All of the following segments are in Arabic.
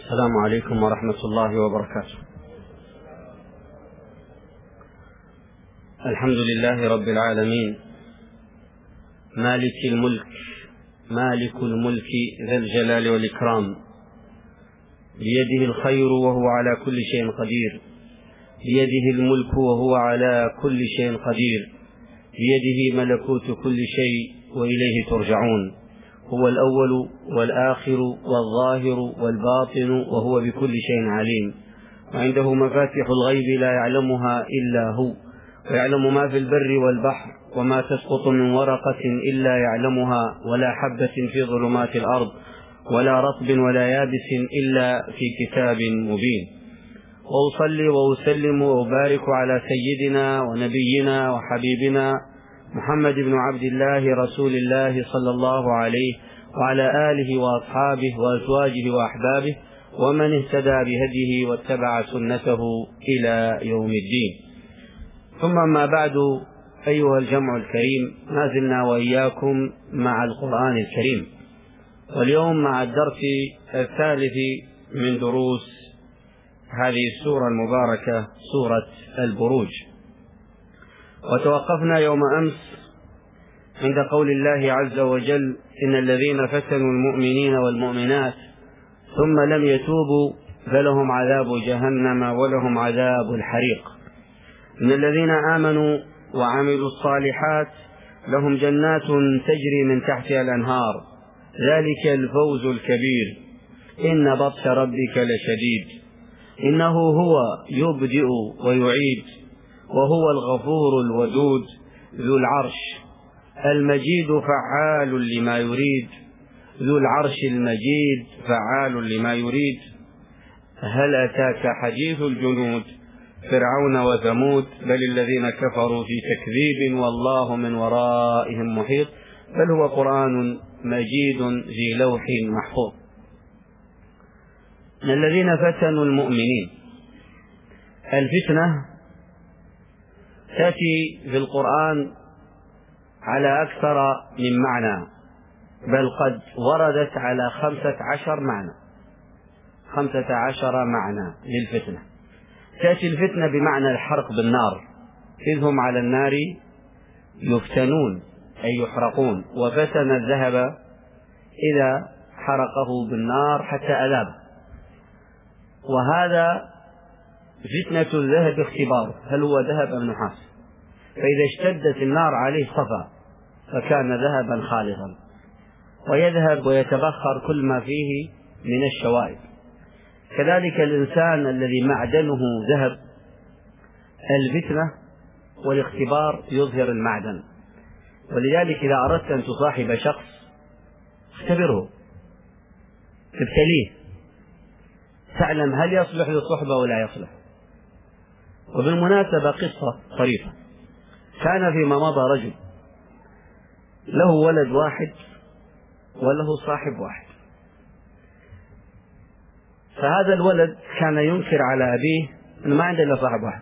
السلام عليكم ورحمة الله وبركاته. الحمد لله رب العالمين، مالك الملك ذا الجلال والإكرام، بيده الخير وهو على كل شيء قدير، بيده الملك وهو على كل شيء قدير، بيده ملكوت كل شيء وإليه ترجعون. هو الأول والآخر والظاهر والباطن وهو بكل شيء عليم، وعنده مفاتيح الغيب لا يعلمها إلا هو، ويعلم ما في البر والبحر، وما تسقط من ورقة إلا يعلمها، ولا حبة في ظلمات الأرض، ولا رطب ولا يابس إلا في كتاب مبين. وأصلي وأسلم وأبارك على سيدنا ونبينا وحبيبنا محمد بن عبد الله رسول الله صلى الله عليه وعلى آله وأصحابه وأزواجه وأحبابه ومن اهتدى بهديه واتبع سنته إلى يوم الدين. ثم ما بعد، أيها الجمع الكريم، ما زلنا وإياكم مع القرآن الكريم، واليوم مع الدرس الثالث من دروس هذه السورة المباركة، سورة البروج. وتوقفنا يوم أمس عند قول الله عز وجل: إن الذين فتنوا المؤمنين والمؤمنات ثم لم يتوبوا فلهم عذاب جهنم ولهم عذاب الحريق. إن الذين آمنوا وعملوا الصالحات لهم جنات تجري من تحتها الأنهار، ذلك الفوز الكبير. إن بطش ربك لشديد، إنه هو يبدئ ويعيد، وهو الغفور الودود ذو العرش المجيد فعال لما يريد، ذو العرش المجيد فعال لما يريد. هل أتاك حديث الجنود فرعون وثمود، بل الذين كفروا في تكذيب والله من ورائهم محيط، بل هو قرآن مجيد في لوح محفوظ. من الذين فتنوا المؤمنين، الفتنة تأتي في القرآن على أكثر من معنى، بل قد وردت على 15 معنى للفتنة. تأتي الفتنة بمعنى الحرق بالنار، إذ هم على النار يفتنون أي يحرقون، وفتن الذهب إذا حرقه بالنار حتى أذابه. وهذا فتنة الذهب اختبار، هل هو ذهب أم نحاس؟ فإذا اشتدت النار عليه صفى فكان ذهبا خالصا، ويذهب ويتبخر كل ما فيه من الشوائب. كذلك الإنسان الذي معدنه ذهب، الفتنة والاختبار يظهر المعدن. ولذلك إذا أردت أن تصاحب شخص اختبره، ابتليه، تعلم هل يصلح للصحبة ولا يصلح. وبالمناسبة قصة طريفة، كان فيما مضى رجل له ولد واحد وله صاحب واحد، فهذا الولد كان ينكر على أبيه أنه ما عنده إلا صاحب واحد،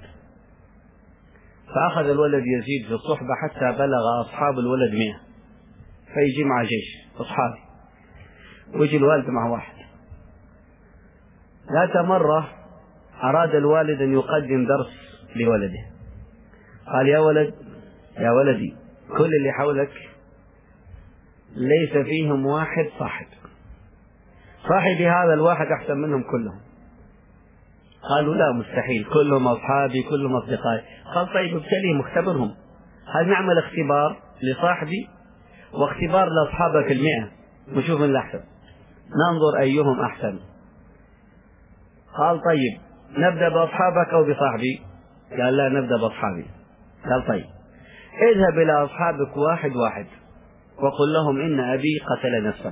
فأخذ الولد يزيد في الصحبة حتى بلغ أصحاب الولد 100، فيجي مع جيش أصحابه ويجي الوالد مع واحد. ذات مرة أراد الوالد أن يقدم درس لولده، قال: يا ولدي، كل اللي حولك ليس فيهم واحد صاحبي هذا الواحد أحسن منهم كلهم. قالوا: لا، مستحيل، كلهم أصحابي، كلهم أصدقائي. قال: طيب ابتليهم، اختبرهم، هل نعمل اختبار لصاحبي واختبار لأصحابك 100 ونشوف من الأحسن، ننظر أيهم أحسن. قال: طيب نبدأ بأصحابك أو بصاحبي؟ قال: لا، نبدأ بأصحابي. قال: طيب اذهب إلى أصحابك واحد وقل لهم: إن أبي قتل نفسا،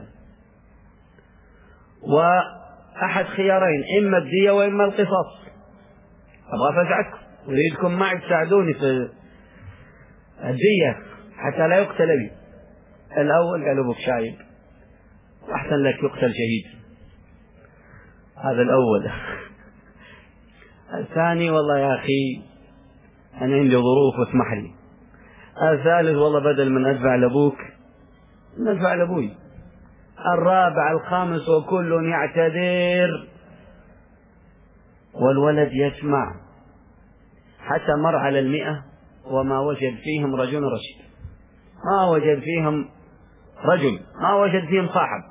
وأحد خيارين، إما الدية وإما القصاص، أبغى أفزعكم، أريدكم معي تساعدوني في الدية حتى لا يقتل أبي. الأول قالوا: أبوك شايب، أحسن لك يقتل شهيد. هذا الأول. الثاني: والله يا أخي أنا عندي ظروف واسمح لي. الثالث: والله بدل من أدفع لأبوك ندفع لأبوي. الرابع الخامس وكل يعتذر والولد يسمع، حتى مر على 100 وما وجد فيهم رجل رشيد، ما وجد فيهم رجل، ما وجد فيهم صاحب.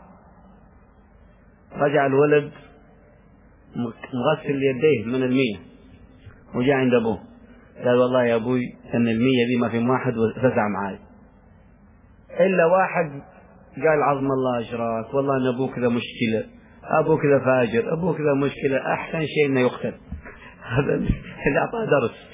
رجع الولد مغسل يديه من 100 وجاء عند أبوه قال والله يا أبوي أن 100 دي ما في واحد وفزع معاي إلا واحد. قال عظم الله أجراك، والله أن أبوك ذا مشكلة، أبوك ذا فاجر، أبوك ذا مشكلة، أحسن شيء أنه يقتل. هذا اللي أعطاه درس.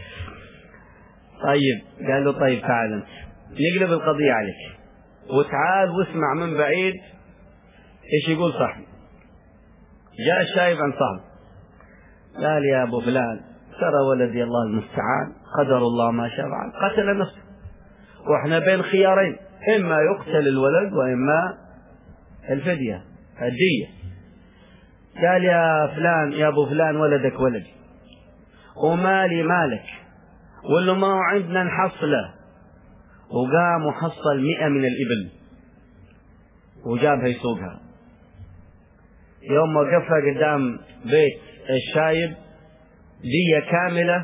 طيب قال له طيب تعال أنت نقلب القضية عليك وتعال واسمع من بعيد إيش يقول صاحبي. جاء الشايب عن صاحبه قال يا أبو فلان ترى ولدي الله المستعان قدر الله ما شاء فعل، قتل نفسه وإحنا بين خيارين، إما يقتل الولد وإما الفدية الدية. قال يا فلان يا أبو فلان ولدك ولدي ومالي مالك واللي ما عندنا نحصله. وقام وحصل 100 من الإبل وجابها يسوقها. يوم وقفها قدام بيت الشايب دية كاملة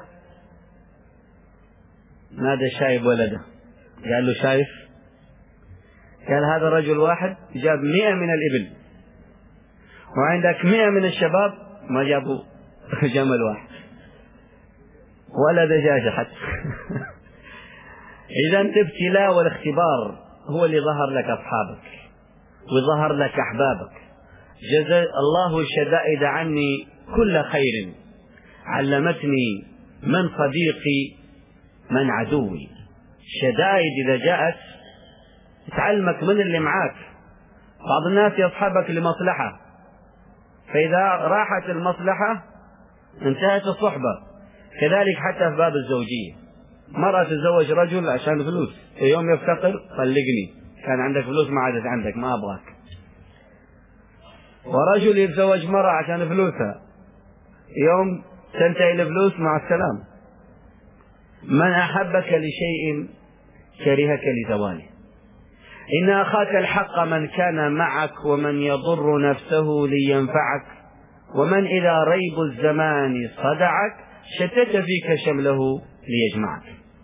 نادى الشايب ولده قال له شايف، قال هذا رجل واحد جاب 100 من الإبل وعندك 100 من الشباب ما جابوا جمل واحد ولا دجاجة حتى. إذا الابتلاء والاختبار هو اللي ظهر لك أصحابك وظهر لك أحبابك. جزا الله الشدائد عني كل خير، علمتني من صديقي من عدوي. الشدائد إذا جاءت تعلمك من اللي معاك. بعض الناس يصحبك لمصلحة، فإذا راحت المصلحة انتهت الصحبة. كذلك حتى في باب الزوجية، مرة تتزوج رجل عشان فلوس، يوم يفتقر طلقني، كان عندك فلوس ما عادت عندك ما أبغاك. ورجل يتزوج مرة عشان فلوسها، يوم تنتهي الفلوس مع السلام. من أحبك لشيء كرهك لزواله. إن أخاك الحق من كان معك ومن يضر نفسه لينفعك، ومن إذا ريب الزمان صدعك شتت فيك شمله ليجمعك.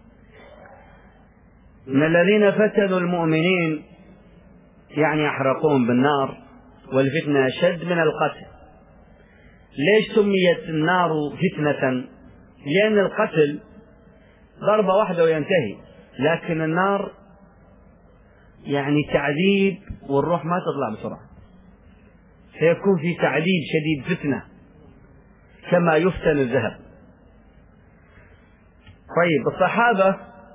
من الذين فتنوا المؤمنين يعني أحرقوهم بالنار، والفتنة أشد من القتل. ليش سميت النار فتنة؟ لأن القتل ضربة واحدة وينتهي، لكن النار يعني تعذيب والروح ما تطلع بسرعة، سيكون في تعذيب شديد فتنة كما يفتن الذهب. طيب الصحابة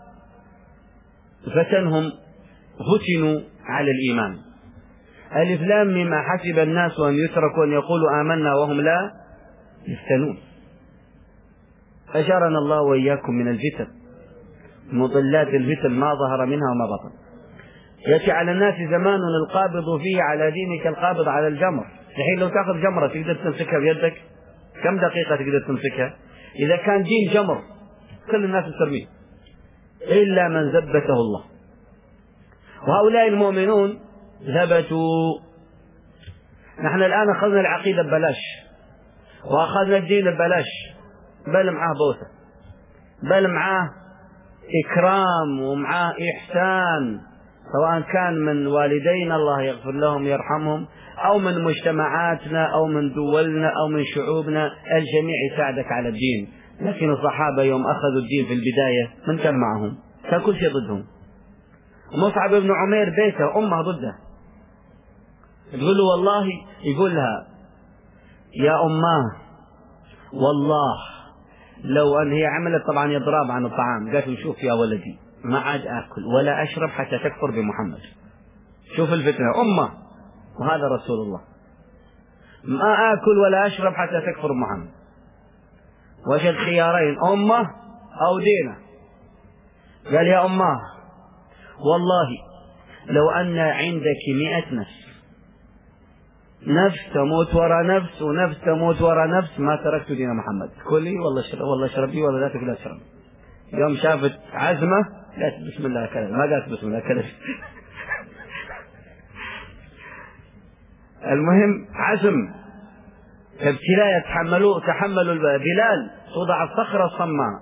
فتنهم فتنوا على الإيمان. ألف لام مما حسب الناس أن يتركوا أن يقولوا آمنا وهم لا يفتنون. أجرنا الله وإياكم من الفتن، مضلات الفتن ما ظهر منها وما بطن. يأتي على الناس زمان القابض فيه على دينك القابض على الجمر. الحين لو تأخذ جمرة تقدر تمسكها بيدك كم دقيقة تقدر تمسكها؟ إذا كان دين جمر كل الناس ترميه إلا من ثبته الله. وهؤلاء المؤمنون ثبتوا. نحن الآن أخذنا العقيدة ببلاش وأخذنا الدين ببلاش، بل معاه بوسة، بل معاه إكرام ومعاه إحسان، سواء كان من والدينا الله يغفر لهم يرحمهم، أو من مجتمعاتنا أو من دولنا أو من شعوبنا، الجميع يساعدك على الدين. لكن الصحابة يوم أخذوا الدين في البداية من كان معهم؟ كان كل شيء ضدهم. مصعب بن عمير بيته أمه ضده، تقول له والله، يقول لها يا أماه والله لو أن هي عملت طبعا يضرب عن الطعام، قالت له شوف يا ولدي ما عاد آكل ولا أشرب حتى تكفر بمحمد. شوف الفتنة أمه وهذا رسول الله، ما آكل ولا أشرب حتى تكفر بمحمد. وجد خيارين أمه أو دينه. قال يا أمه والله لو أن عندك 100 نفس تموت وراء نفس ونفس تموت وراء نفس ما تركت دين محمد، كلي والله اشربي ولا لا تقول اشرب. يوم شافت عزمة قالت بسم الله كذا، ما قالت بسم الله كذا. المهم عزم ابتلاء تحملوا بلال توضع الصخرة الصماء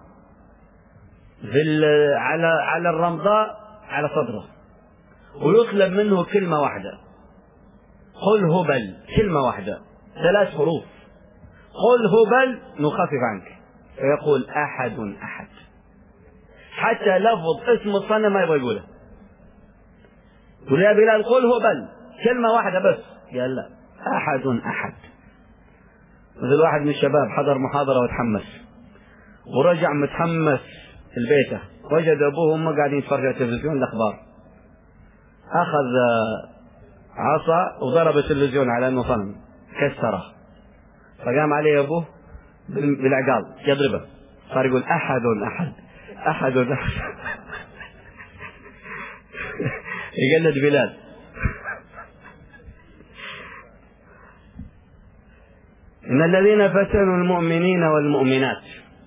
على الرمضاء على صدره، ويطلب منه كلمة واحدة، قل هبل، كلمة واحدة 3 حروف، قل هبل نخفف عنك، فيقول أحد أحد، حتى لفظ اسم الصنم ما يبغى يقوله. يقول يا بلال قل هبل، كلمة واحدة بس، قال لا، أحد أحد. مثل واحد من الشباب حضر محاضرة وتحمس ورجع متحمس البيته، وجد أبوه وأمه قاعدين يتفرجوا على التلفزيون الأخبار، أخذ عصا وضرب التلفزيون على أنه صنم كسره، فقام عليه أبوه بالعقال يضربه، صار يقول أحد أحد أحد أحد يقلد بلال. إن الذين فتنوا المؤمنين والمؤمنات،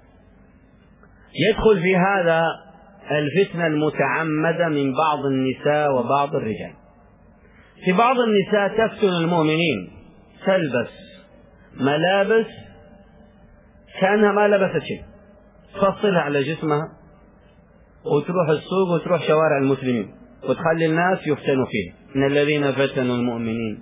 يدخل في هذا الفتنة المتعمدة من بعض النساء وبعض الرجال. في بعض النساء تفتن المؤمنين، تلبس ملابس كأنها ما لبست شيء، تفصلها على جسمها وتروح السوق وتروح شوارع المسلمين وتخلي الناس يفتنوا فيه. إن الذين فتنوا المؤمنين،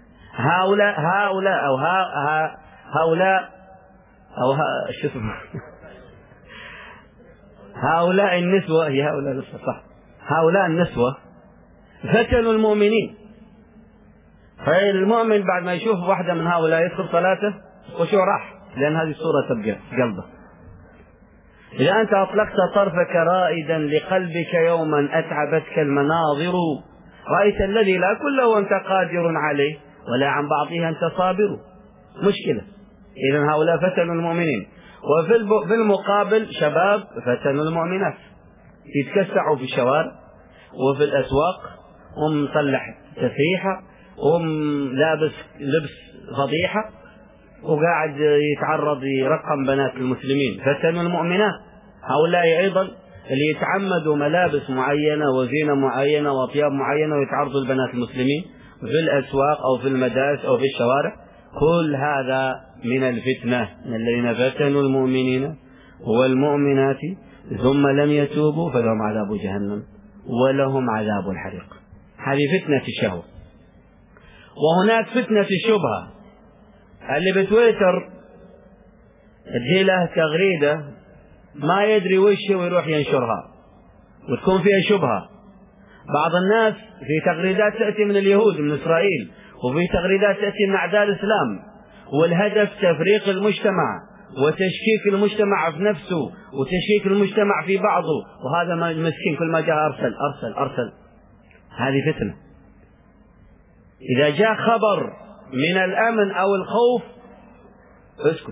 هؤلاء النسوة، هي هؤلاء النسوة صح، هؤلاء النسوة فتنوا المؤمنين. فالمؤمن بعد ما يشوف واحدة من هؤلاء يدخل صلاته وشو راح، لأن هذه الصورة تبقى في قلبه. إذا أنت أطلقت طرفك رائدا لقلبك يوما أتعبتك المناظر، رأيت الذي لا كله أنت قادر عليه ولا عن بعضها أنت صابر. مشكلة. إذن هؤلاء فتنوا المؤمنين. وفي المقابل شباب فتنوا المؤمنات، يتكسعوا في الشوارع وفي الأسواق، هم مصلح تسريحة، هم لابس لبس فضيحة، وقاعد يتعرض يرقم بنات المسلمين. فتنوا المؤمنات. هؤلاء أيضا اللي يتعمدوا ملابس معينة وزينة معينة وأطياب معينة ويتعرضوا البنات المسلمين في الأسواق أو في المدارس أو في الشوارع، كل هذا من الفتنة. من الذين فتنوا المؤمنين والمؤمنات ثم لم يتوبوا فلهم عذاب جهنم ولهم عذاب الحريق. هذه فتنة الشهوة. وهناك فتنة الشبهة، اللي بتويتر تجي له تغريدة ما يدري وش ويروح ينشرها وتكون فيها شبهة. بعض الناس في تغريدات تأتي من اليهود من إسرائيل، وفي تغريدات تأتي من أعداء الإسلام، والهدف تفريق المجتمع وتشكيك المجتمع في نفسه وتشكيك المجتمع في بعضه، وهذا مسكين كل ما جاء أرسل أرسل أرسل. هذه فتنة. إذا جاء خبر من الأمن أو الخوف اسكت.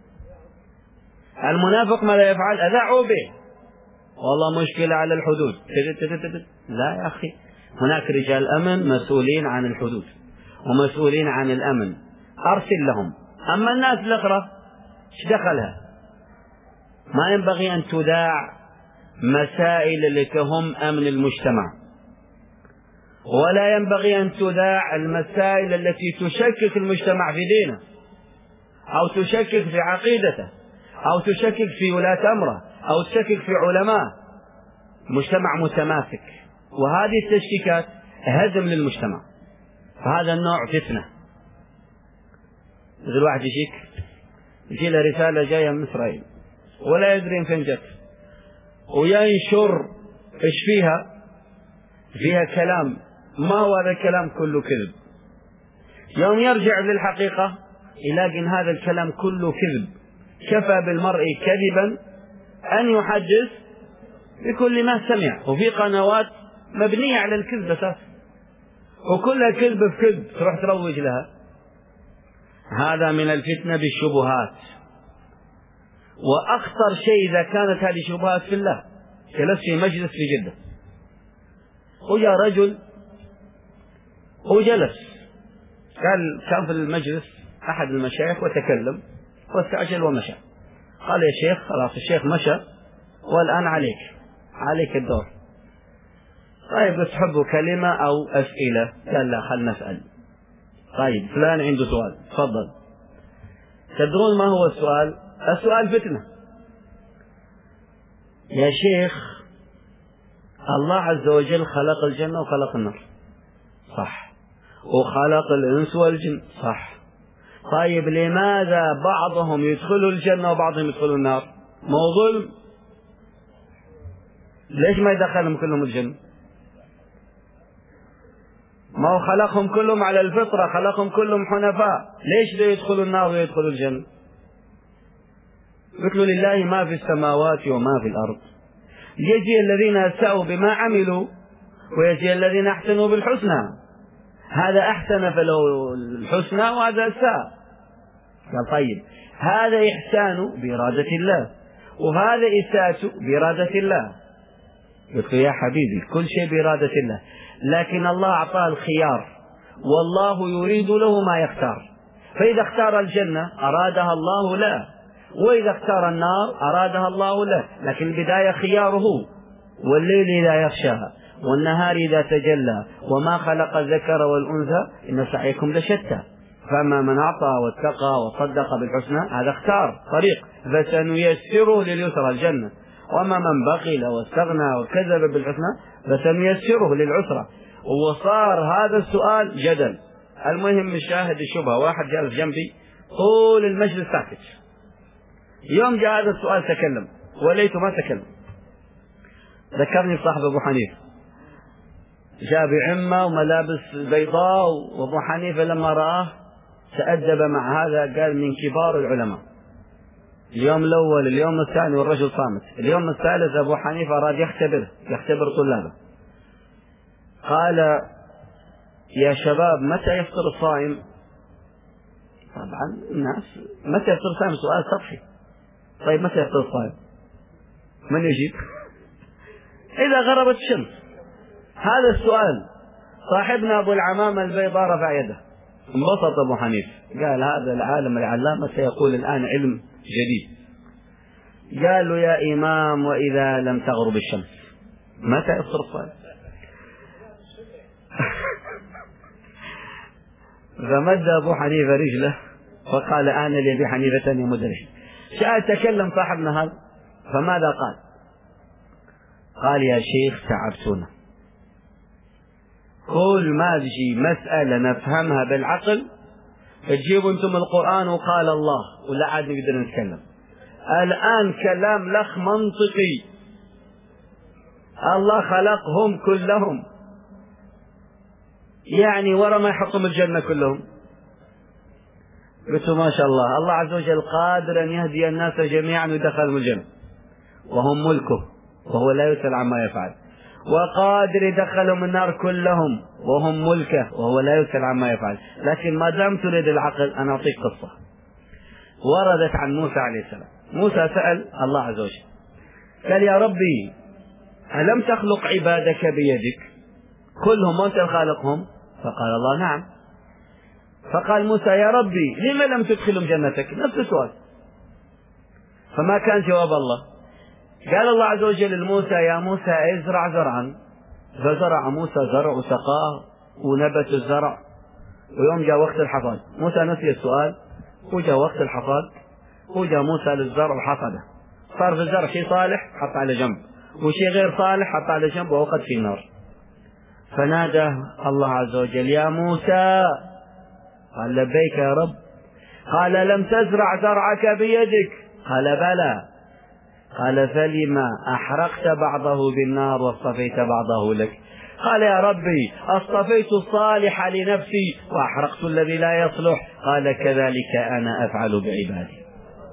المنافق ما لا يفعل أذاعوا به، والله مشكلة على الحدود. لا يا أخي، هناك رجال أمن مسؤولين عن الحدود ومسؤولين عن الأمن، أرسل لهم. أما الناس الأخرى ايش دخلها؟ ما ينبغي أن تذاع مسائل اللي تهم أمن المجتمع، ولا ينبغي أن تذاع المسائل التي تشكك المجتمع في دينه أو تشكك في عقيدته أو تشكك في ولاة أمره أو تشكك في علماء. مجتمع متماسك، وهذه التشكيكات هدم للمجتمع. فهذا النوع فتنة. مثل واحد يجي له رسالة جاية من إسرائيل ولا يدري فين جت، وينشر إيش فيها كلام ما هو هذا الكلام كله كذب. يوم يرجع للحقيقة يلاقي إن هذا الكلام كله كذب. كفى بالمرء كذبا أن يحدث بكل ما سمع. وفي قنوات مبنية على الكذب أساسا، وكلها كذب في كذب تروح تروج لها. هذا من الفتنة بالشبهات. وأخطر شيء إذا كانت هذه الشبهات في الله. جلست في مجلس في جدة، وجاء رجل وجلس، كان في المجلس أحد المشايخ وتكلم واستعجل ومشى. قال يا شيخ خلاص الشيخ مشى والآن عليك الدور. طيب تحبوا كلمة أو أسئلة؟ قال لا خلنا نسأل. طيب فلان عنده سؤال تفضل. تدرون ما هو السؤال؟ السؤال فتنة. يا شيخ الله عز وجل خلق الجنة وخلق النار، صح، وخلق الإنس والجن، صح. طيب لماذا بعضهم يدخلوا الجنة وبعضهم يدخلوا النار؟ مو ظلم؟ ليش ما يدخلهم كلهم الجنة؟ ما هو خلقهم كلهم على الفطرة، خلقهم كلهم حنفاء، ليش لا يدخلوا النار ويدخلوا الجنة؟ قلت لله ما في السماوات وما في الأرض، يجزي الذين أساءوا بما عملوا ويجزي الذين أحسنوا بالحسنى. هذا أحسن فله الحسنى وهذا أساء. قال طيب هذا إحسان بإرادة الله وهذا إساءة بإرادة الله. قلت يا حبيبي كل شيء بإرادة الله، لكن الله أعطاه الخيار والله يريد له ما يختار، فإذا اختار الجنة أرادها الله له، وإذا اختار النار أرادها الله له، لكن البداية خياره. والليل إذا يغشاها والنهار إذا تجلى وما خلق الذكر والأنثى إن سعيكم لشتى، فأما من أعطى واتقى وصدق بالحسنى هذا اختار طريق فسنيسره لليسرى الجنة، وأما من بخل واستغنى وكذب بالحسنى فسنيسره للعسرى. وصار هذا السؤال جدل. المهم الشاهد الشبهة، واحد جالس جنبي طول المجلس ساكت، يوم جاء هذا السؤال تكلم وليته ما تكلم. ذكرني صاحب أبو حنيفة، جاء بعمة وملابس بيضاء، وأبو حنيفة لما رآه تأدب مع هذا، قال من كبار العلماء. اليوم الأول، اليوم الثاني والرجل صامت، اليوم الثالث أبو حنيفة أراد يختبر طلابه. قال يا شباب متى يفطر الصائم؟ طبعا الناس متى يفطر الصائم سؤال سطحي. طيب متى يفطر الصائم؟ من يجيب؟ إذا غربت الشمس. هذا السؤال صاحبنا أبو العمامة البيضاء رفع يده، انبسط أبو حنيفة، قال هذا العالم العلامة سيقول الآن علم جديد. قال له يا إمام وإذا لم تغرب الشمس متى يفطر الصائم؟ فمد أبو حنيفة رجله فقال أنا لأبي حنيفة يمد رجله. جاء تكلم صاحبنا هذا فماذا قال؟ قال يا شيخ تعبتونا، كل ما تجي مسألة نفهمها بالعقل تجيبوا انتم القرآن وقال الله ولا عاد نقدر نتكلم. الآن كلام لخ منطقي، الله خلقهم كلهم، يعني ورا ما يحطهم الجنة كلهم. قلت ما شاء الله، الله عز وجل قادر أن يهدي الناس جميعا ويدخلهم الجنة وهم ملكه وهو لا يسأل عما يفعل، وقادر يدخلهم النار كلهم وهم ملكه وهو لا يسأل عما يفعل. لكن ما دام تريد العقل أنا أعطيك قصة وردت عن موسى عليه السلام. موسى سأل الله عز وجل قال يا ربي ألم تخلق عبادك بيدك كلهم وأنت خالقهم؟ فقال الله نعم. فقال موسى يا ربي لما لم تدخلهم جنتك؟ نفس السؤال. فما كان جواب الله. قال الله عز وجل لموسى يا موسى ازرع زرعا، فزرع موسى زرع وسقاه ونبت الزرع، ويوم جاء وقت الحصاد موسى نسي السؤال، وجاء وقت الحصاد وجاء موسى للزرع وحصده، صار في الزرع شيء صالح حط على جنب وشيء غير صالح حط على جنب ووقد في النار. فنادى الله عز وجل يا موسى، قال لبيك يا رب. قال لم تزرع زرعك بيدك؟ قال بلى. قال فلما أحرقت بعضه بالنار واصطفيت بعضه لك؟ قال يا ربي اصطفيت الصالح لنفسي وأحرقت الذي لا يصلح. قال كذلك أنا أفعل بعبادي.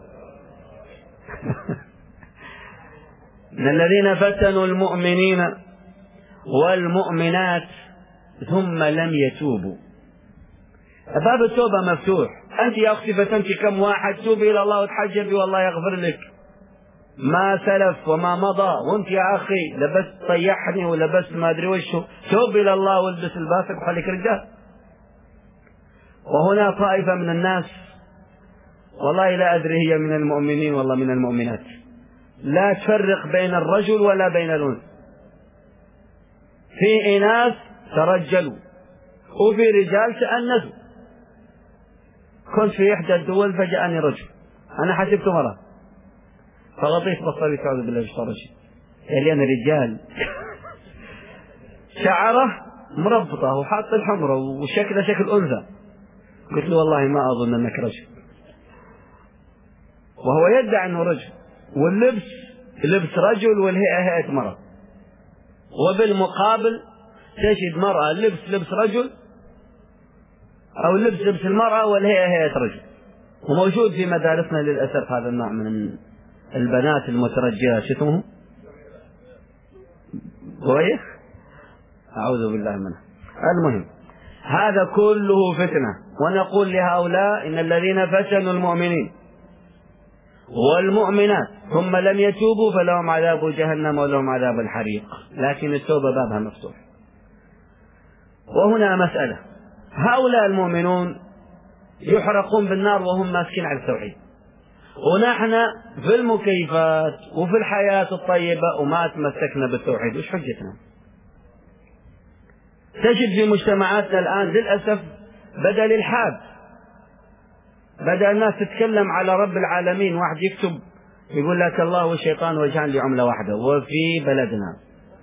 من الذين فتنوا المؤمنين والمؤمنات ثم لم يتوبوا. باب التوبة مفتوح. أنت يا أختي فتنتي كم واحد، توبي إلى الله وتحجبي والله يغفر لك ما سلف وما مضى. وانت يا أخي لبست طيحني ولبست ما أدري وشه، توب إلى الله والبس الباسك وخليك رجال. وهنا طائفة من الناس والله لا أدري هي من المؤمنين والله من المؤمنات لا تفرق بين الرجل ولا بين الأنثى. في إناث ترجلوا وفي رجال تأنسوا. كنت في إحدى الدول فجاءني رجل، أنا حسبته مرة، فغطيت بصري أعوذ بالله من الشيطان الرجيم، قال لي أنا رجال. شعره مربطة وحاط الحمرة وشكله شكل أنثى. قلت له والله ما أظن أنك رجل، وهو يدعي أنه رجل، واللبس لبس رجل والهيئة هيئة مرأة، وبالمقابل تجد مرأة لبس رجل أو لبس المرأة والهيئة هيئة رجل. وموجود في مدارسنا للأسف هذا النوع من البنات المترجلات، شو اسمه؟ كويس؟ أعوذ بالله منه. المهم هذا كله فتنة، ونقول لهؤلاء إن الذين فتنوا المؤمنين والمؤمنات ثم لم يتوبوا فلهم عذاب جهنم ولهم عذاب الحريق، لكن التوبة بابها مفتوح. وهنا مسألة، هؤلاء المؤمنون يحرقون بالنار وهم ماسكين على التوحيد، ونحن في المكيفات وفي الحياة الطيبة وما تمسكنا بالتوحيد، وش حجتنا؟ تجد في مجتمعاتنا الآن للأسف بدأ الإلحاد، بدأ الناس تتكلم على رب العالمين، واحد يكتب يقول لك الله والشيطان وجهان لعملة واحدة وفي بلدنا،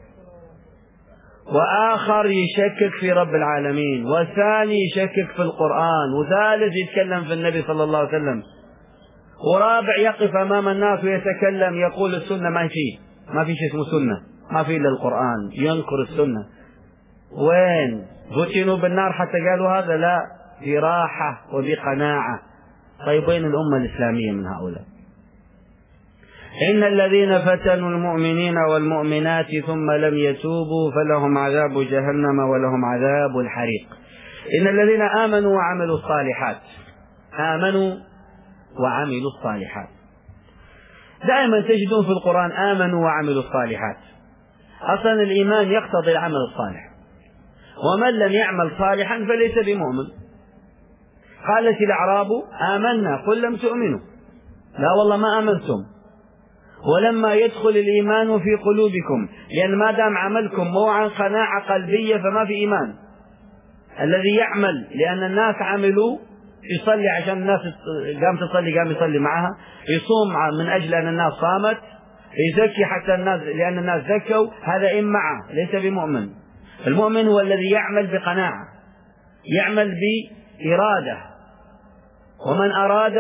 وآخر يشكك في رب العالمين، والثاني يشكك في القرآن، وثالث يتكلم في النبي صلى الله عليه وسلم، ورابع يقف أمام الناس ويتكلم يقول السنة ما في شيء اسمه سنة، ما في إلا القرآن، ينكر السنة. وين فتنوا بالنار حتى قالوا هذا؟ لا، براحة وبقناعة. طيب وين الأمة الإسلامية من هؤلاء؟ إن الذين فتنوا المؤمنين والمؤمنات ثم لم يتوبوا فلهم عذاب جهنم ولهم عذاب الحريق. إن الذين آمنوا وعملوا الصالحات، آمنوا وعملوا الصالحات، دائما تجدون في القرآن آمنوا وعملوا الصالحات. أصلا الإيمان يقتضي العمل الصالح، ومن لم يعمل صالحا فليس بمؤمن. قالت الأعراب آمنا قل لم تؤمنوا، لا والله ما آمنتم، ولما يدخل الإيمان في قلوبكم، لأن ما دام عملكم مو عن قناعة قلبية فما في إيمان. الذي يعمل لأن الناس عملوا، يصلي عشان الناس قام تصلي قام يصلي معها، يصوم من أجل أن الناس صامت، يزكي حتى الناس لأن الناس زكوا، هذا إن معه ليس بمؤمن. المؤمن هو الذي يعمل بقناعة، يعمل بإرادة، ومن أراد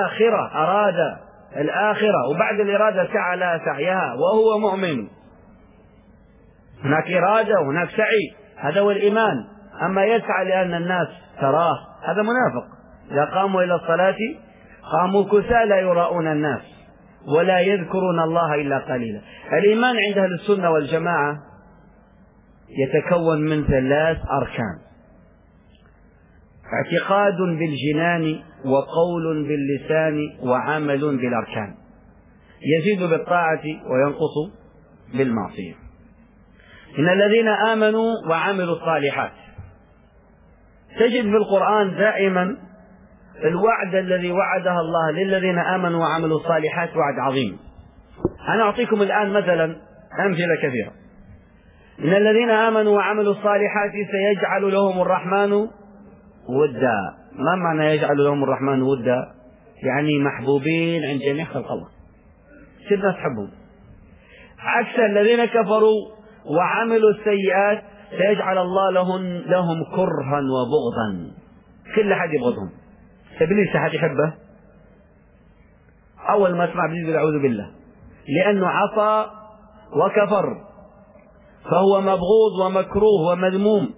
الآخرة وبعد الإرادة سعى لها سعيها وهو مؤمن. هناك إرادة وهناك سعي، هذا هو الإيمان. أما يسعى لأن الناس تراه هذا منافق. إذا قاموا إلى الصلاة قاموا كسالى لا يراؤون الناس ولا يذكرون الله إلا قليلا. الإيمان عند أهل السنة والجماعة يتكون من 3 أركان: اعتقاد بالجنان وقول باللسان وعمل بالأركان، يزيد بالطاعة وينقص بالمعصية. إن الذين آمنوا وعملوا الصالحات، تجد في القرآن دائما الوعد الذي وعدها الله للذين آمنوا وعملوا الصالحات وعد عظيم. أنا أعطيكم الآن مثلا أمثلة كثيرة. إن الذين آمنوا وعملوا الصالحات سيجعل لهم الرحمن ودا. ما معنى يجعل لهم الرحمن ودا؟ يعني محبوبين عند جميع خلق الله، كلنا تحبهم. عكس الذين كفروا وعملوا السيئات سيجعل الله لهم كرها وبغضا، كل أحد يبغضهم. إبليس أحد يحبه؟ أول ما اسمع إبليس أعوذ بالله، لأنه عصى وكفر فهو مبغوض ومكروه ومذموم.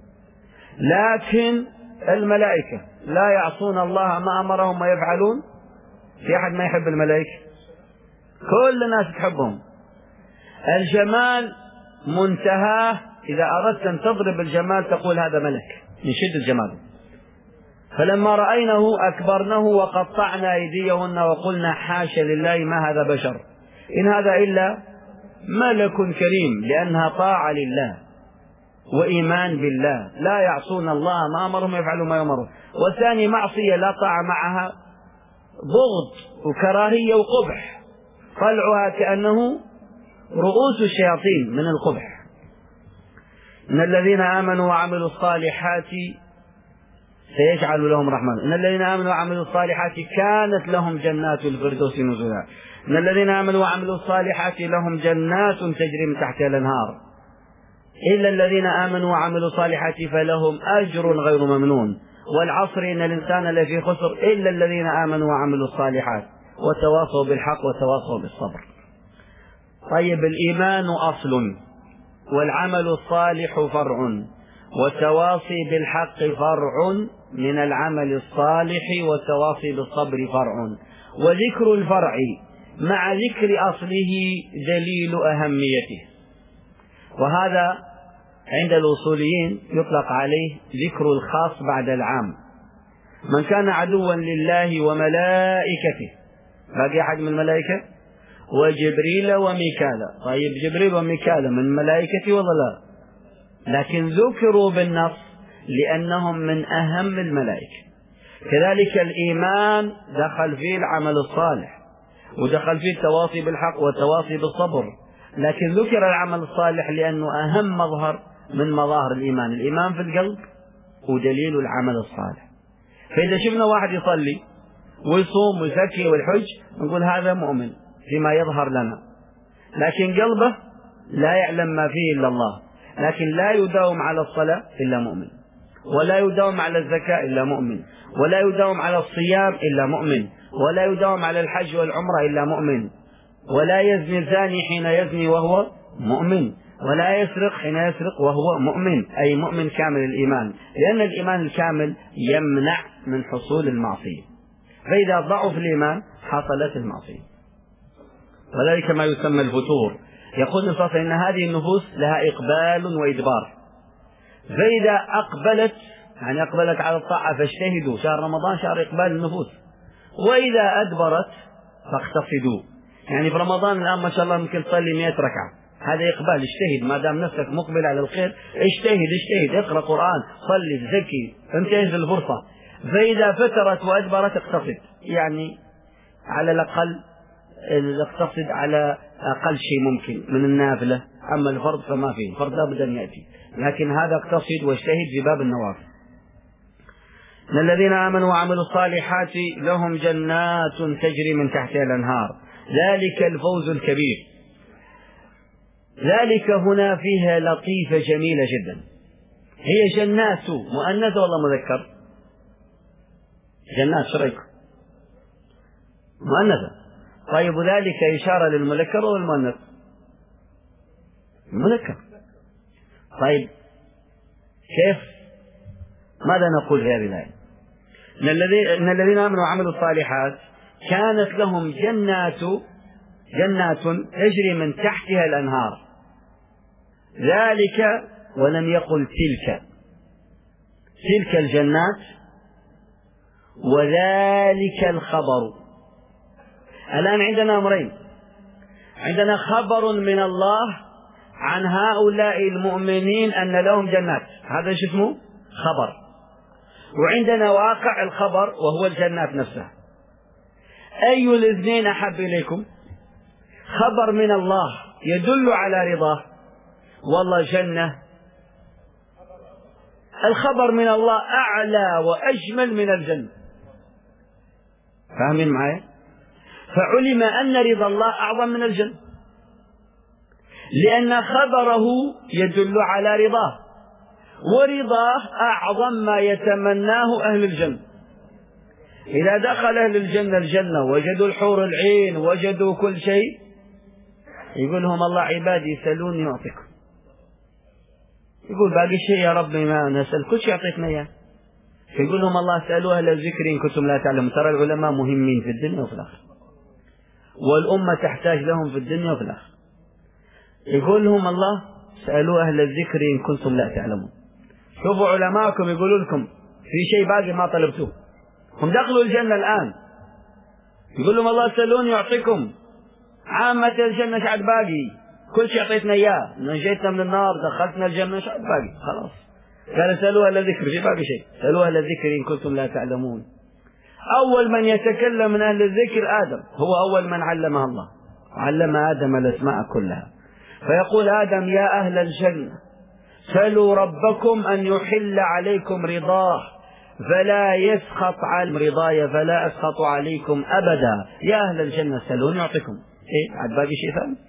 لكن الملائكة لا يعصون الله ما أمرهم ويفعلون. في أحد ما يحب الملائكة؟ كل الناس تحبهم. الجمال منتهاه، إذا أردت أن تضرب الجمال تقول هذا ملك من شدة جماله. فلما رأينه أكبرنه وقطعنا أيديهن وقلنا حاشا لله ما هذا بشر إن هذا إلا ملك كريم، لأنها طاعة لله وإيمان بالله، لا يعصون الله ما أمرهم يفعلون ما يؤمرون. والثاني معصية لا طاعة معها بغض وكراهية وقبح، طلعها كأنه رؤوس الشياطين من القبح. إن الذين آمنوا وعملوا الصالحات سيجعل لهم الرحمن. إن الذين آمنوا وعملوا الصالحات كانت لهم جنات الفردوس نزلا. إن الذين آمنوا وعملوا الصالحات لهم جنات تجري من تحتها الأنهار. إلا الذين آمنوا وعملوا الصالحات فلهم أجر غير ممنون. والعصر إن الإنسان لفي خسر إلا الذين آمنوا وعملوا الصالحات وتواصوا بالحق وتواصوا بالصبر. طيب، الإيمان أصل والعمل الصالح فرع، والتواصي بالحق فرع من العمل الصالح، والتواصي بالصبر فرع. وذكر الفرع مع ذكر أصله دليل أهميته. وهذا عند الأصوليين يطلق عليه ذكر الخاص بعد العام. من كان عدوا لله وملائكته، باقي أحد من الملائكة؟ وجبريل وميكال. طيب، جبريل وميكال من الملائكة ولا لا؟ لكن ذكروا بالنص لأنهم من أهم الملائكة. كذلك الإيمان دخل فيه العمل الصالح، ودخل فيه التواصي بالحق والتواصي بالصبر، لكن ذكر العمل الصالح لأنه أهم مظهر من مظاهر الإيمان. الإيمان في القلب ودليل العمل الصالح. فإذا شفنا واحد يصلي ويصوم ويزكي والحج نقول هذا مؤمن فيما يظهر لنا، لكن قلبه لا يعلم ما فيه إلا الله. لكن لا يداوم على الصلاة إلا مؤمن، ولا يداوم على الزكاة إلا مؤمن، ولا يداوم على الصيام إلا مؤمن، ولا يداوم على الحج والعمرة إلا مؤمن، ولا يزني الزاني حين يزني وهو مؤمن، ولا يسرق حين يسرق وهو مؤمن، أي مؤمن كامل الإيمان، لأن الإيمان الكامل يمنع من حصول المعصية. فإذا ضعف الإيمان حصلت المعصية، وذلك ما يسمى الفتور. يقول النصوص إن هذه النفوس لها إقبال وإدبار، فإذا أقبلت يعني أقبلت على الطاعة فاجتهدوا، شهر رمضان شهر إقبال النفوس، وإذا أدبرت فاقتصدوا. يعني في رمضان الآن ما شاء الله ممكن تصلي 100 ركعة، هذا إقبال، اجتهد ما دام نفسك مقبل على الخير، اجتهد اقرأ قرآن، صلي، زكي، انتهز الفرصة. فإذا فترت وأدبرت اقتصد، يعني على الأقل اقتصد على أقل شيء ممكن من النافلة، أما الفرض فما فيه، الفرض لابد أن يأتي، لكن هذا اقتصد واجتهد في باب النوافل. إن الذين آمنوا وعملوا الصالحات لهم جنات تجري من تحتها الأنهار، ذلك الفوز الكبير. ذلك هنا فيها لطيفة جميلة جدا. هي جنات مؤنث ولا مذكر؟ جنات شريك مؤنثة. طيب، ذلك إشارة للمذكر ولا المؤنث؟ المذكر. طيب، كيف؟ ماذا نقول في هذه الآية؟ إن الذين آمنوا وعملوا الصالحات كانت لهم جنات تجري من تحتها الأنهار. ذلك ولم يقل تلك الجنات، وذلك الخبر. الآن عندنا أمرين: عندنا خبر من الله عن هؤلاء المؤمنين أن لهم جنات، هذا اسمه خبر، وعندنا واقع الخبر وهو الجنات نفسها. أي الاثنين أحب إليكم؟ خبر من الله يدل على رضاه والله جنة، الخبر من الله أعلى وأجمل من الجنة. فاهمين معي؟ فعلم أن رضا الله أعظم من الجنة، لأن خبره يدل على رضاه، ورضاه أعظم ما يتمناه أهل الجنة. إذا دخل أهل الجنة وجدوا الحور العين، وجدوا كل شيء، يقول لهم الله عبادي يسألوني يعطيكم. يقول باقي شيء يا رب ما نسأل، كل شيء يعطيكنا إياه. يقول لهم الله اسألوا أهل الذكر إن كنتم لا تعلمون. ترى العلماء مهمين في الدنيا وفي الآخرة، والأمة تحتاج لهم في الدنيا وفي الآخرة. يقول لهم الله اسألوا أهل الذكر إن كنتم لا تعلمون. شوفوا علماءكم يقولوا لكم في شيء باقي ما طلبتوه، هم دخلوا الجنة الآن، يقول لهم الله اسألوني يعطيكم. عامة الجنة شعب باقي، كل شيء أعطيتنا إياه، نجيتنا من النار، دخلتنا الجنة، شعب باقي خلاص. قال اسألوا أهل الذكر، في باقي شيء، اسألوا أهل الذكر إن كنتم لا تعلمون. أول من يتكلم من أهل الذكر آدم، هو أول من علمها الله، علم آدم الأسماء كلها. فيقول آدم يا أهل الجنة سلوا ربكم أن يحل عليكم رضاه فلا يسخط على رضاي فلا أسخط عليكم أبدا. يا أهل الجنة سلوني أعطيكم. إيه عاد باقي شيء ثاني؟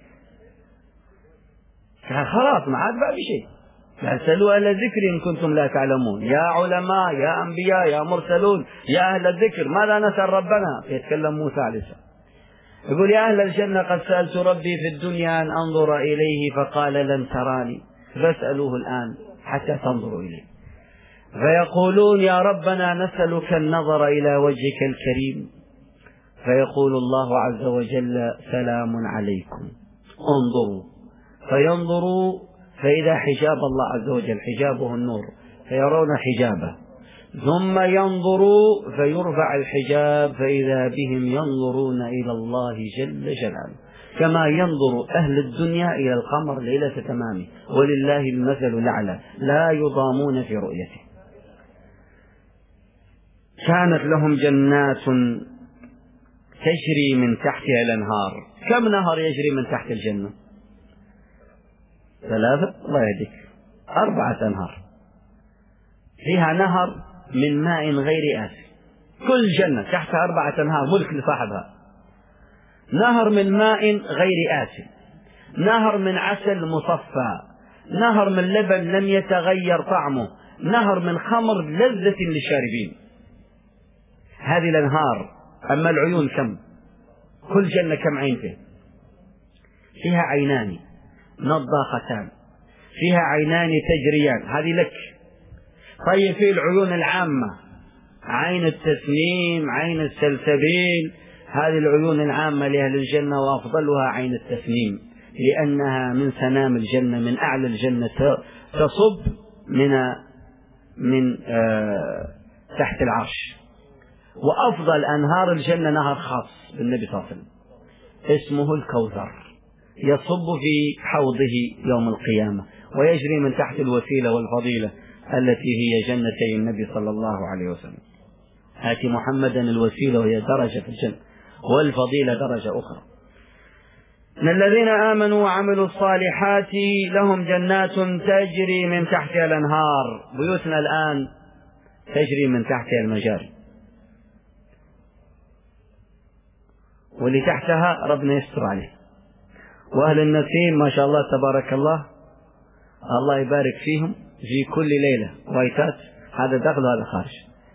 خلاص ما عاد باقي شيء. لا سلوا أهل الذكر إن كنتم لا تعلمون. يا علماء يا أنبياء يا مرسلون يا أهل الذكر ماذا نسأل ربنا؟ يتكلم موسى عليه السلام يقول يا أهل الجنة قد سألت ربي في الدنيا أن أنظر إليه فقال لن تراني فاسألوه الآن حتى تنظروا إليه. فيقولون يا ربنا نسألك النظر إلى وجهك الكريم فيقول الله عز وجل سلام عليكم انظروا. فينظروا فإذا حجاب الله عز وجل حجابه النور فيرون حجابه، ثم ينظروا فيرفع الحجاب فإذا بهم ينظرون إلى الله جل جلاله كما ينظر أهل الدنيا إلى القمر ليلة تمامه ولله المثل الأعلى لا يضامون في رؤيته. كانت لهم جنات تجري من تحتها الأنهار. كم نهر يجري من تحت الجنة؟ 3 الله يهديك 4 أنهار. فيها نهر من ماء غير آسن. كل جنة تحتها 4 أنهار ملك لصاحبها. نهر من ماء غير آسن، نهر من عسل مصفى، نهر من لبن لم يتغير طعمه، نهر من خمر لذة للشاربين. هذه الأنهار. أما العيون كم؟ كل جنة كم عين فيها عينان نضاختان، فيها عينان تجريان، هذه لك. طيب في العيون العامة عين التسنيم عين السلسبيل، هذه العيون العامة لأهل الجنة وأفضلها عين التسنيم لأنها من سنام الجنة من أعلى الجنة تصب من تحت العرش. وأفضل أنهار الجنة نهر خاص بالنبي صلى الله عليه وسلم اسمه الكوثر يصب في حوضه يوم القيامة ويجري من تحت الوسيلة والفضيلة التي هي جنتي النبي صلى الله عليه وسلم. آتي محمدا الوسيلة وهي درجة في الجنة والفضيلة درجة أخرى. من الذين آمنوا وعملوا الصالحات لهم جنات تجري من تحتها الأنهار. بيوتنا الآن تجري من تحتها المجاري واللي تحتها ربنا يستر عليه. وأهل النسيم ما شاء الله تبارك الله الله يبارك فيهم في كل ليلة وايتات هذا داخل وهذا خارج.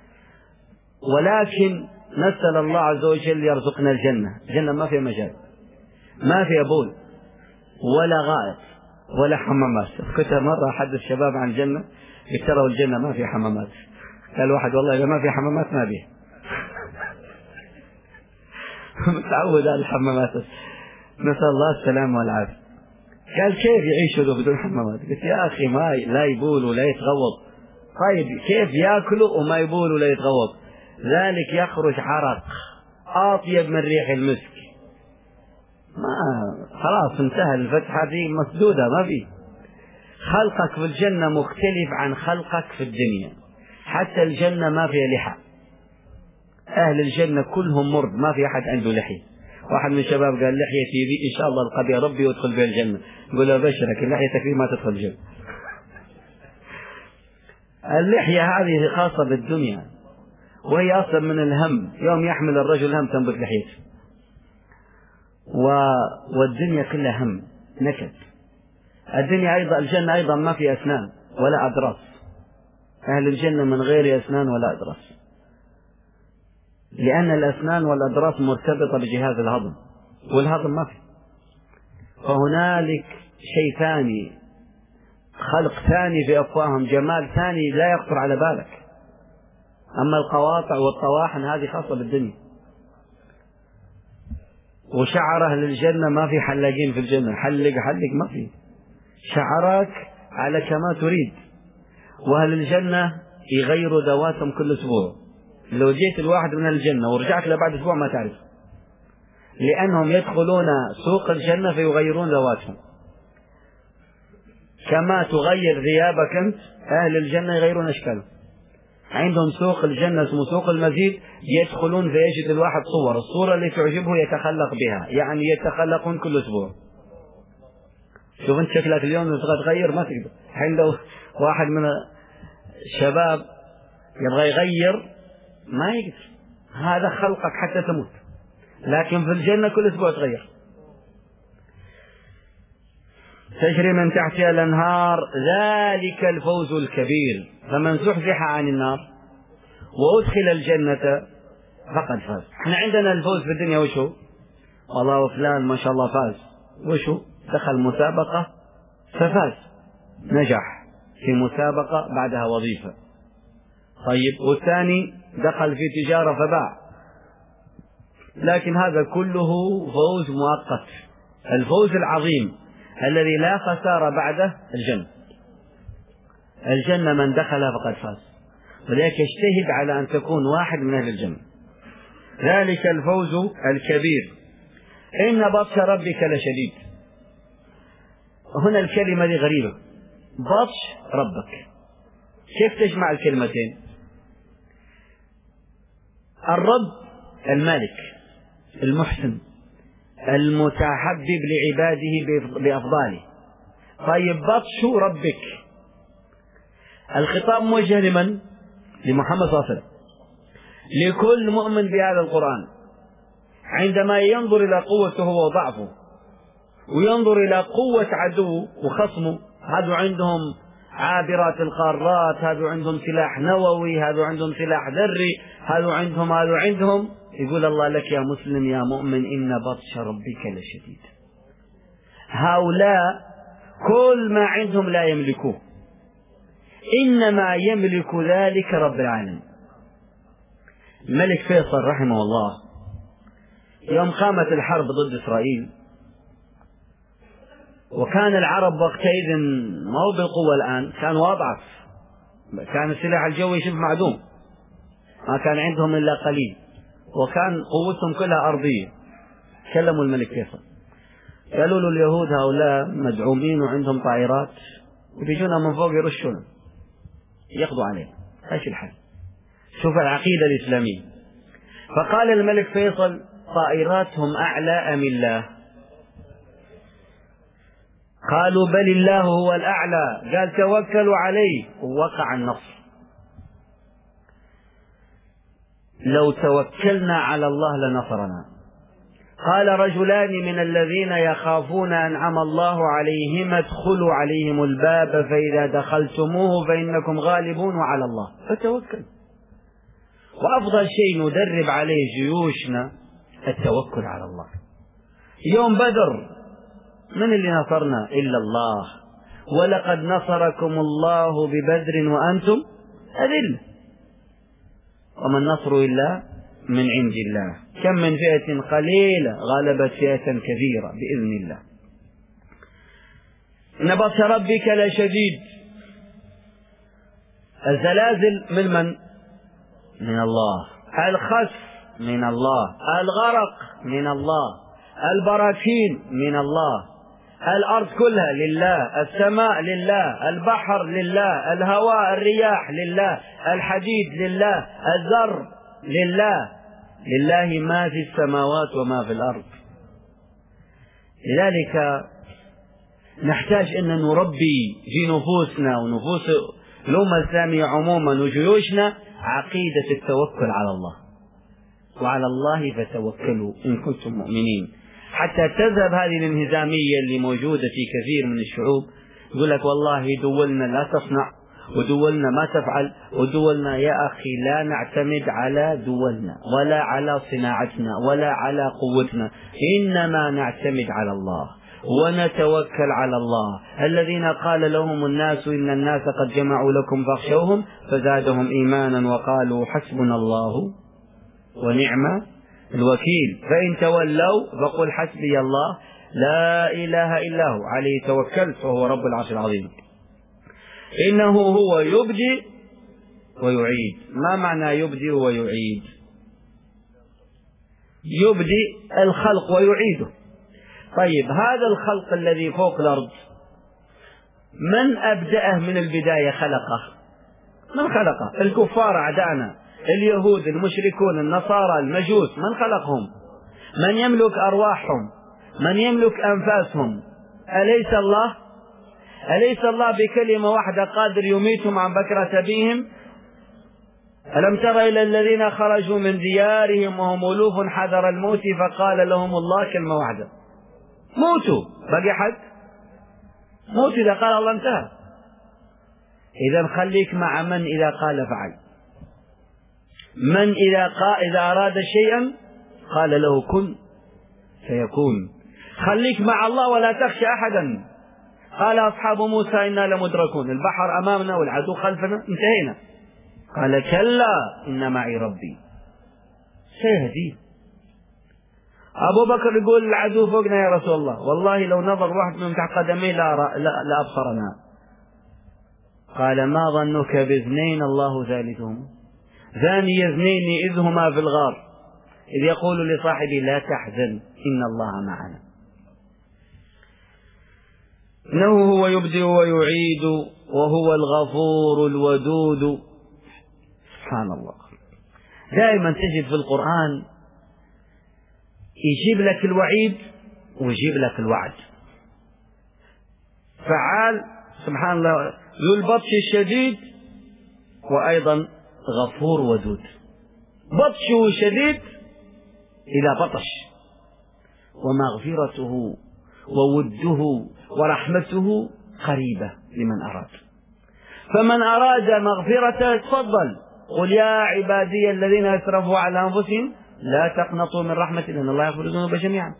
ولكن نسأل الله عز وجل يرزقنا الجنة. الجنة ما فيها مجال ما فيها بول ولا غائط ولا حمامات. كنت مرة أحدث الشباب عن الجنة يتروا الجنة ما فيها حمامات. قال واحد والله إذا ما فيها حمامات ما فيها متعود على الحمامات. نسأل الله السلام والعافية. قال كيف يعيشوا بدون حمامات؟ قلت يا أخي ما لا يبول ولا يتغوط. طيب كيف يأكلوا وما يبول ولا يتغوط؟ ذلك يخرج عرق أطيب من ريح المسك. ما خلاص انتهى الفتحة دي مسدودة ما في. خلقك في الجنة مختلف عن خلقك في الدنيا. حتى الجنة ما فيها لحى. أهل الجنة كلهم مرد ما في أحد عنده لحية. واحد من الشباب قال لحيتي بي إن شاء الله القبي ربي يدخل بها الجنة. يقول له بشرك اللحية فيه ما تدخل الجنة. اللحية هذه خاصة بالدنيا وهي أصلا من الهم. يوم يحمل الرجل هم تنبت لحيته. والدنيا كلها هم نكد. الدنيا أيضا الجنة أيضا ما في أسنان ولا أضراس. أهل الجنة من غير أسنان ولا أضراس لأن الأسنان والأضراس مرتبطة بجهاز الهضم والهضم ما في. فهنالك شيء ثاني خلق ثاني في أفواههم جمال ثاني لا يخطر على بالك. أما القواطع والطواحن هذه خاصة بالدنيا. وشعر أهل الجنة ما في حلاقين في الجنة. حلق ما في. شعرك على كما تريد. وأهل الجنة يغيروا ذواتهم كل أسبوع. لو جيت الواحد من الجنة ورجعت له بعد أسبوع ما تعرف لأنهم يدخلون سوق الجنة فيغيرون ذواتهم كما تغير ثيابك أنت. أهل الجنة يغيرون أشكالهم. عندهم سوق الجنة اسمه سوق المزيد. يدخلون فيجد الواحد صور الصورة اللي تعجبه يتخلق بها يعني يتخلقون كل أسبوع. شوف أنت شكلك اليوم تبغى تغير ما تقدر. حين لو واحد من الشباب يبغى يغير ما يقدر، هذا خلقك حتى تموت، لكن في الجنة كل أسبوع تغير. تجري من تحتها الأنهار، ذلك الفوز الكبير. فمن زحزح عن النار وأدخل الجنة فقد فاز. احنا عندنا الفوز في الدنيا وشو؟ والله فلان ما شاء الله فاز، وشو؟ دخل مسابقة ففاز، نجح في مسابقة بعدها وظيفة. طيب والثاني دخل في تجارة فباع. لكن هذا كله فوز مؤقت. الفوز العظيم الذي لا خسارة بعده الجنة. الجنة من دخلها فقد فاز، ولذلك اجتهد على أن تكون واحد من أهل الجنة. ذلك الفوز الكبير. إن بطش ربك لشديد. هنا الكلمة دي غريبة، بطش ربك، كيف تجمع الكلمتين؟ الرب المالك المحسن المتحبب لعباده بأفضاله. طيب بطش ربك، الخطاب موجه لمن؟ لمحمد صلى الله عليه وسلم، لكل مؤمن بهذا القرآن. عندما ينظر إلى قوته وضعفه وينظر إلى قوة عدو وخصمه، هذا عندهم عابرات القارات، هذا عندهم سلاح نووي، هذا عندهم سلاح ذري، هذا عندهم، يقول الله لك يا مسلم يا مؤمن إن بطش ربك لشديد. هؤلاء كل ما عندهم لا يملكوه، إنما يملك ذلك رب العالمين. الملك فيصل رحمه الله يوم قامت الحرب ضد إسرائيل، وكان العرب وقتئذ ما هو بالقوة الآن، كانوا أضعف، كان السلاح الجوي شبه معدوم، ما كان عندهم إلا قليل، وكان قوتهم كلها أرضية. كلموا الملك فيصل، قالوا له اليهود هؤلاء مدعومين وعندهم طائرات وبيجونا من فوق يرشون يقضوا عليهم، ايش الحل؟ شوف العقيدة الإسلامية. فقال الملك فيصل طائراتهم أعلى أم الله؟ قالوا بل الله هو الأعلى. قال توكلوا عليه، ووقع النصر. لو توكلنا على الله لنصرنا. قال رجلان من الذين يخافون أنعم الله عليهم ادخلوا عليهم الباب فإذا دخلتموه فإنكم غالبون وعلى الله فتوكل. وأفضل شيء ندرب عليه جيوشنا التوكل على الله. يوم بدر من اللي نصرنا إلا الله، ولقد نصركم الله ببدر وأنتم أذل وما النصر إلا من عند الله. كم من فئة قليلة غلبت فئة كثيرة بإذن الله. إن بطش ربك لشديد. الزلازل من الله، الخسف من الله، الغرق من الله، البراكين من الله، الأرض كلها لله، السماء لله، البحر لله، الهواء الرياح لله، الحديد لله، الزر لله، لله ما في السماوات وما في الأرض. لذلك نحتاج أن نربي في نفوسنا ونفوس الأمة الإسلامية عموما وجيوشنا عقيدة التوكل على الله، وعلى الله فتوكلوا إن كنتم مؤمنين، حتى تذهب هذه الانهزامية اللي موجودة في كثير من الشعوب. يقول لك والله دولنا لا تصنع، ودولنا ما تفعل، ودولنا يا أخي لا نعتمد على دولنا ولا على صناعتنا ولا على قوتنا، إنما نعتمد على الله ونتوكل على الله. الذين قال لهم الناس إن الناس قد جمعوا لكم فاخشوهم فزادهم إيمانا وقالوا حسبنا الله ونعم الوكيل. فإن تولوا فقل حسبي الله لا إله إلا هو عليه توكلت وهو رب العرش العظيم. إنه هو يبدي ويعيد. ما معنى يبدي ويعيد؟ يبدي الخلق ويعيده. طيب هذا الخلق الذي فوق الأرض من أبدأه من البداية خلقه؟ من خلقه؟ الكفار أعداءنا، اليهود، المشركون، النصارى، المجوس، من خلقهم؟ من يملك أرواحهم؟ من يملك أنفاسهم؟ أليس الله؟ أليس الله بكلمة واحدة قادر يميتهم عن بكرة أبيهم؟ ألم تر إلى الذين خرجوا من ديارهم وهم ألوف حذر الموت فقال لهم الله كلمة واحدة: موتوا. بقي حد؟ موت إذا قال الله انتهى. إذا خليك مع من إذا قال فعل، من إذا أراد شيئا قال له كن فيكون. خليك مع الله ولا تخشى أحدا. قال أصحاب موسى إنا لمدركون، البحر أمامنا والعدو خلفنا، انتهينا. قال كلا إن معي ربي سيهدين. أبو بكر يقول العدو فوقنا يا رسول الله، والله لو نظر واحد من تحت قدمي لا أبصرنا. قال ما ظنك باثنين الله ثالثهم، ثاني اثنين إذ هما في الغار إذ يقول لصاحبه لا تحزن إن الله معنا. إنه هو يبدئ ويعيد وهو الغفور الودود. سبحان الله. دائما تجد في القرآن يجيب لك الوعيد ويجيب لك الوعد. فعال سبحان الله، ذو البطش الشديد وأيضا غفور ودود. بطشه شديد إذا بطش، ومغفرته ووده ورحمته قريبة لمن أراد. فمن أراد مغفرة تفضل، قل يا عبادي الذين أسرفوا على أنفسهم لا تقنطوا من رحمة الله إن الله يغفر الذنوب جميعا.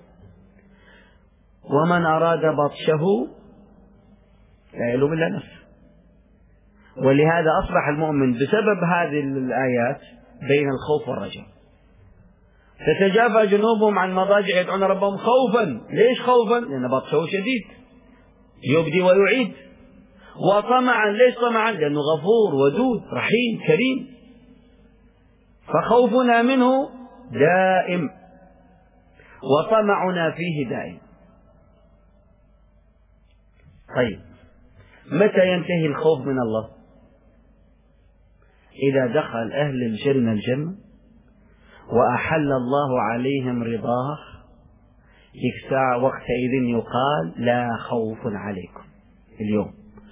ومن أراد بطشه لا يلوم إلا نفسه. ولهذا أصبح المؤمن بسبب هذه الآيات بين الخوف والرجاء. تتجافى جنوبهم عن مضاجع يدعون ربهم خوفا. ليش خوفا؟ لأن بطشه شديد يبدي ويعيد. وطمعا. ليش طمعا؟ لأنه غفور ودود رحيم كريم. فخوفنا منه دائم وطمعنا فيه دائم. طيب متى ينتهي الخوف من الله؟ إذا دخل أهل الجنة الجنة وأحل الله عليهم رضاه، وقتئذ يقال لا خوف عليكم اليوم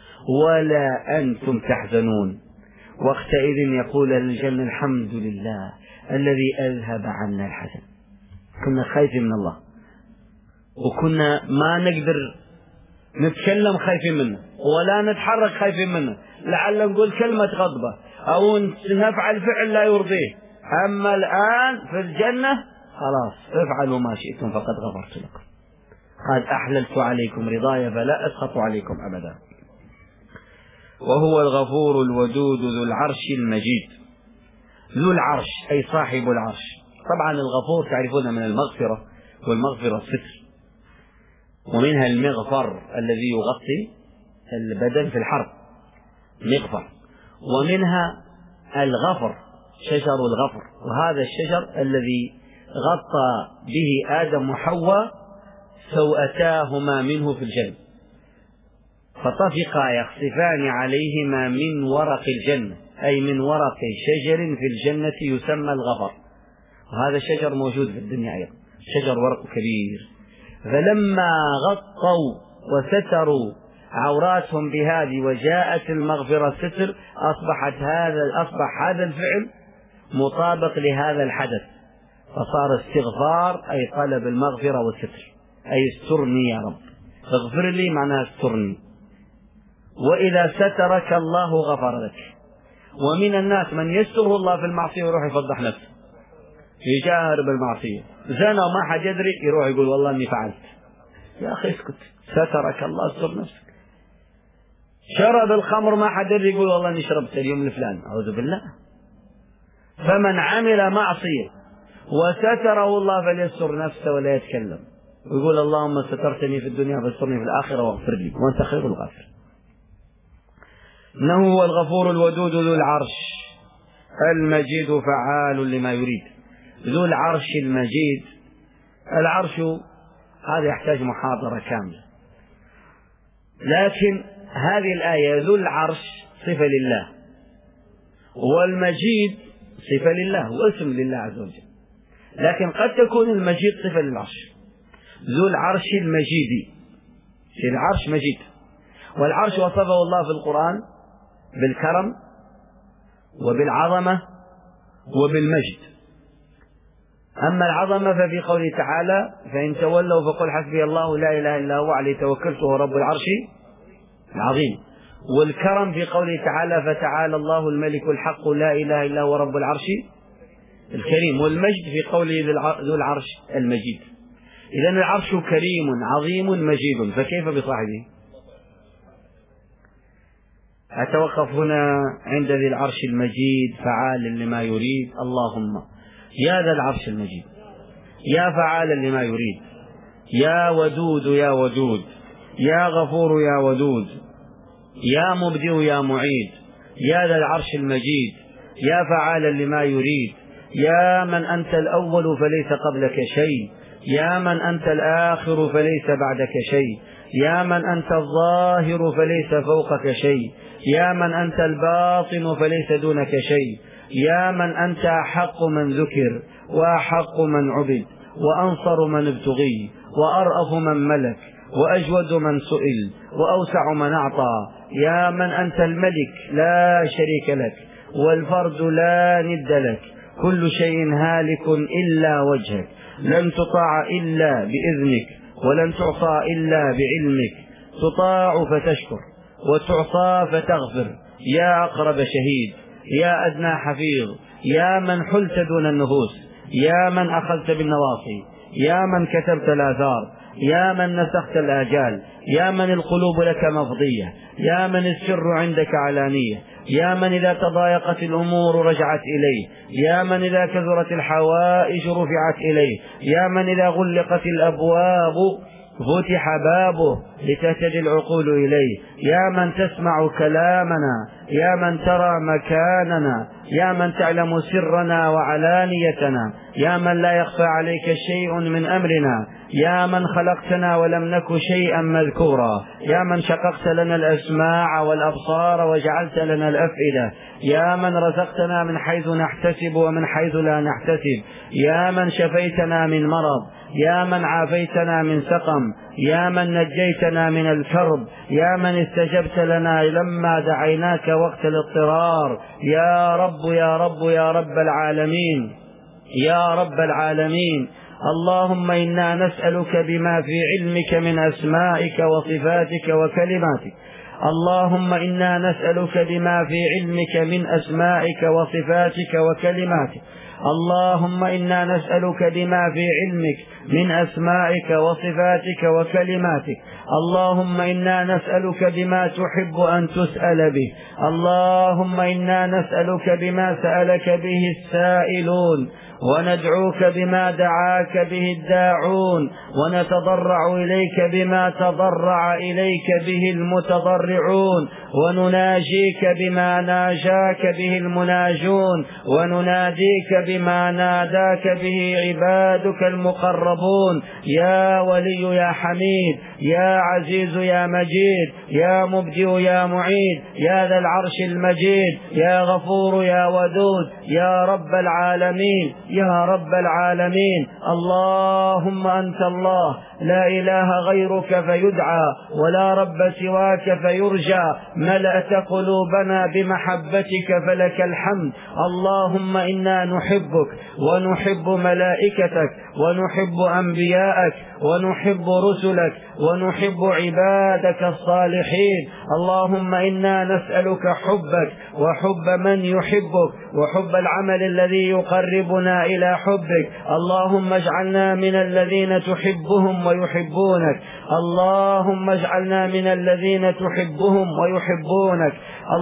ولا أنتم تحزنون. وقتئذ يقول الجنة الحمد لله الذي أذهب عنا الحزن. كنا خايفين من الله وكنا ما نقدر نتكلم خايفين منه ولا نتحرك خايفين منه، لعل نقول كلمة غضبة أو نفعل فعل لا يرضيه. أما الآن في الجنة خلاص افعلوا ما شئتم فقد غفرت لكم، قد أحللت عليكم رضاي فلا أسخط عليكم أبدا. وهو الغفور الودود ذو العرش المجيد. ذو العرش أي صاحب العرش. طبعا الغفور تعرفون من المغفرة، والمغفرة ستر، ومنها المغفر الذي يغطي البدن في الحرب مغفر، ومنها الغفر شجر الغفر، وهذا الشجر الذي غطى به آدم وحواء سوءتاهما منه في الجنة، فطفقا يخصفان عليهما من ورق الجنة، أي من ورق شجر في الجنة يسمى الغفر. وهذا الشجر موجود في الدنيا أيضا، شجر ورق كبير. فلما غطوا وستروا عوراتهم بهذه وجاءت المغفرة ستر، أصبح هذا الفعل مطابق لهذا الحدث، فصار استغفار أي طلب المغفرة والستر، أي استرني يا رب، اغفر لي معناها استرني. وإذا سترك الله غفر لك. ومن الناس من يستره الله في المعصية ويروح يفضح نفسه، يجاهر بالمعصية، زنى وما حد يدري يروح يقول والله اني فعلت. يا اخي اسكت، سترك الله استر نفسك. شرب الخمر ما حد يدري يقول والله اني شربت اليوم الفلاني، اعوذ بالله. فمن عمل معصية وستره الله فليستر نفسه ولا يتكلم ويقول اللهم سترتني في الدنيا فاسترني في الآخرة واغفر لي وانت خير الغافر. إنه هو الغفور الودود ذو العرش المجيد فعال لما يريد. ذو العرش المجيد، العرش هذا يحتاج محاضرة كاملة، لكن هذه الآية ذو العرش صفة لله، والمجيد صفة لله واسم لله عز وجل، لكن قد تكون المجيد صفة للعرش. ذو العرش المجيد، العرش مجيد، والعرش وصفه الله في القرآن بالكرم وبالعظمة وبالمجد. أما العظمة ففي قوله تعالى: فإن تولوا فقل حسبي الله لا إله إلا هو عليه توكلت وهو رب العرش العظيم. والكرم في قوله تعالى: فتعالى الله الملك الحق لا إله إلا هو رب العرش الكريم. والمجد في قوله ذو العرش المجيد. إذن العرش كريم عظيم مجيد، فكيف بصاحبه؟ أتوقف هنا عند ذي العرش المجيد فعال لما يريد. اللهم يا ذا العرش المجيد، يا فعالا لما يريد، يا ودود يا ودود، يا غفور يا ودود، يا مبدئ يا معيد، يا ذا العرش المجيد، يا فعالا لما يريد، يا من أنت الأول فليس قبلك شيء، يا من أنت الآخر فليس بعدك شيء، يا من أنت الظاهر فليس فوقك شيء، يا من أنت الباطن فليس دونك شيء، يا من أنت أحق من ذكر وأحق من عبد وأنصر من ابتغي وأرأف من ملك وأجود من سئل وأوسع من أعطى، يا من أنت الملك لا شريك لك والفرد لا ند لك، كل شيء هالك إلا وجهك، لن تطاع إلا بإذنك ولن تعصى إلا بعلمك، تطاع فتشكر وتعصى فتغفر، يا أقرب شهيد، يا أدنى حفيظ، يا من حلت دون النفوس، يا من أخذت بالنواصي، يا من كتبت الآثار، يا من نسخت الآجال، يا من القلوب لك مفضية، يا من السر عندك علانية، يا من إذا تضايقت الأمور رجعت إليه، يا من إذا كثرت الحوائج رفعت إليه، يا من إذا غلقت الأبواب فتح بابه لتهتدي العقول إليه، يا من تسمع كلامنا، يا من ترى مكاننا، يا من تعلم سرنا وعلانيتنا، يا من لا يخفى عليك شيء من أمرنا، يا من خلقتنا ولم نك شيئا مذكورا، يا من شققت لنا الأسماع والأبصار وجعلت لنا الأفئدة، يا من رزقتنا من حيث نحتسب ومن حيث لا نحتسب، يا من شفيتنا من مرض، يا من عافيتنا من سقم، يا من نجيتنا من الكرب، يا من استجبت لنا لما دعيناك وقت الاضطرار، يا رب يا رب يا رب العالمين، يا رب العالمين. اللهم إنا نسألك بما في علمك من أسمائك وصفاتك وكلماتك، اللهم إنا نسألك بما في علمك من أسمائك وصفاتك وكلماتك، اللهم إنا نسألك بما في علمك من أسمائك وصفاتك وكلماتك، اللهم إنا نسألك بما تحب أن تسأل به، اللهم إنا نسألك بما سألك به السائلون، وندعوك بما دعاك به الداعون، ونتضرع إليك بما تضرع إليك به المتضرعون، ونناجيك بما ناجاك به المناجون، ونناديك بما ناداك به عبادك المقربون، يا ولي يا حميد، يا عزيز يا مجيد، يا مبدئ يا معيد، يا ذا العرش المجيد، يا غفور يا ودود، يا رب العالمين، يا رب العالمين. اللهم أنت الله لا إله غيرك فيدعى ولا رب سواك فيرجى، ملأت قلوبنا بمحبتك فلك الحمد. اللهم إنا نحبك ونحب ملائكتك ونحب أنبياءك ونحب رسلك ونحب عبادك الصالحين. اللهم إنا نسألك حبك وحب من يحبك وحب العمل الذي يقربنا إلى حبك. اللهم اجعلنا من الذين تحبهم ويحبونك، اللهم اجعلنا من الذين تحبهم ويحبونك،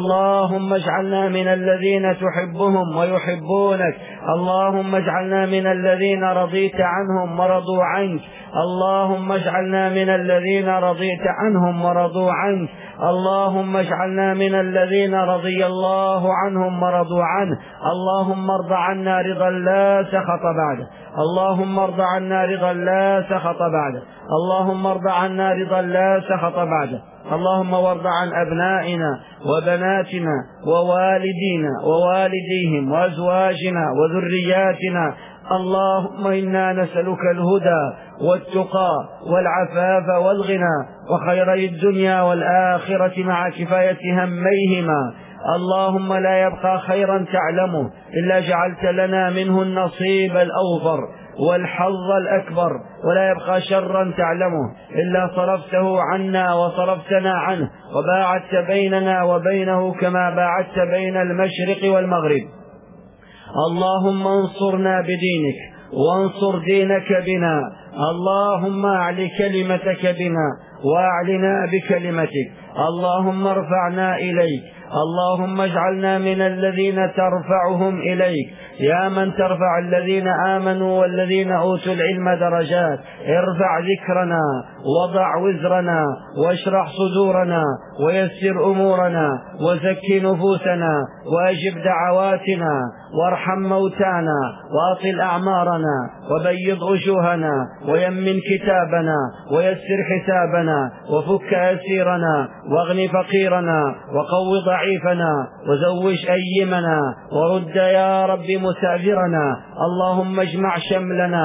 اللهم اجعلنا من الذين تحبهم ويحبونك، اللهم اجعلنا من الذين رضيت عنهم ورضوا عنك، اللهم اجعلنا من الذين رضيت عنهم ورضوا عنك، اللهم اجعلنا من الذين رضي الله عنهم ورضوا عنه. اللهم ارض عنا رضا لا سخط بعده، اللهم ارض عنا رضا لا سخط بعده، اللهم ارض عنا رضا لا سخط بعده. اللهم وارض عن أبنائنا وبناتنا ووالدينا ووالديهم وأزواجنا وذرياتنا. اللهم إنا نسألك الهدى والتقى والعفاف والغنى وخيري الدنيا والآخرة مع كفاية هميهما. اللهم لا يبقى خيرا تعلمه إلا جعلت لنا منه النصيب الأوفر والحظ الأكبر، ولا يبقى شرا تعلمه إلا صرفته عنا وصرفتنا عنه، وباعدت بيننا وبينه كما باعدت بين المشرق والمغرب. اللهم انصرنا بدينك وانصر دينك بنا، اللهم أعل كلمتك بنا وأعلنا بكلمتك، اللهم ارفعنا إليك، اللهم اجعلنا من الذين ترفعهم إليك، يا من ترفع الذين آمنوا والذين أوتوا العلم درجات. ارفع ذكرنا وضع وزرنا واشرح صدورنا ويسر أمورنا وزكي نفوسنا وأجب دعواتنا وارحم موتانا وأطل أعمارنا وبيض وجوهنا ويمن كتابنا ويسر حسابنا وفك أسيرنا واغن فقيرنا وقو ضعيفنا وزوج أيمنا ورد يا رب مسافرنا. اللهم اجمع شملنا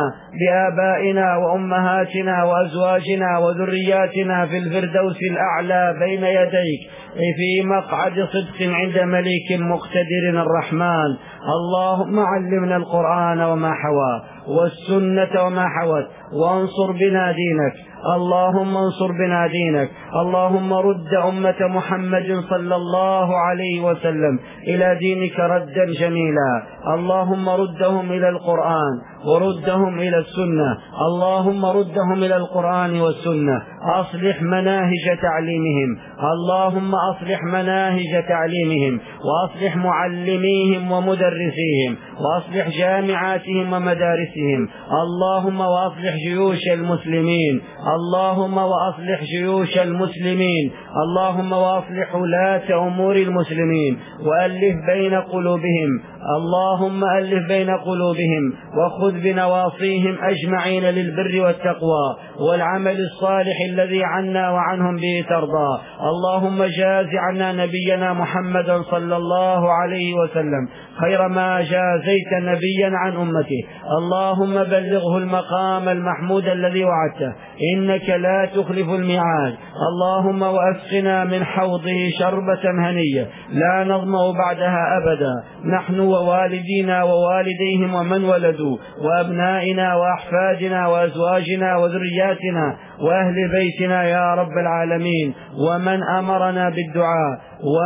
بآبائنا وأمهاتنا وأزواجنا وذرياتنا في الفردوس الأعلى بين يديك في مقعد صدق عند مليك مقتدر الرحمن. اللهم علمنا القرآن وما حواه والسنة وما حوت، وانصر بنا دينك، اللهم انصر بنا دينك. اللهم رد أمة محمد صلى الله عليه وسلم إلى دينك ردا جميلا، اللهم ردهم إلى القرآن وردهم إلى السنة، اللهم ردهم إلى القرآن والسنة. أصلح مناهج تعليمهم، اللهم أصلح مناهج تعليمهم وأصلح معلميهم ومدرسيهم وأصلح جامعاتهم ومدارسهم، اللهم وأصلح جيوش المسلمين، اللهم وأصلح جيوش المسلمين، اللهم وأصلح ولاة أمور المسلمين وألف بين قلوبهم، اللهم ألف بين قلوبهم وخذ بنواصيهم أجمعين للبر والتقوى والعمل الصالح الذي عنا وعنهم به ترضى. اللهم جاز عنا نبينا محمدا صلى الله عليه وسلم خير ما جازيت نبيا عن أمته، اللهم بلغه المقام المحمود الذي وعدته إنك لا تخلف الميعاد. اللهم وأسقنا من حوضه شربة هنية لا نظمأ بعدها أبدا، نحن ووالدينا ووالديهم ومن ولدوا وأبنائنا وأحفادنا وأزواجنا وذرياتنا وأهل بيتنا يا رب العالمين، ومن أمرنا بالدعاء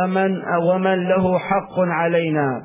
ومن له حق علينا.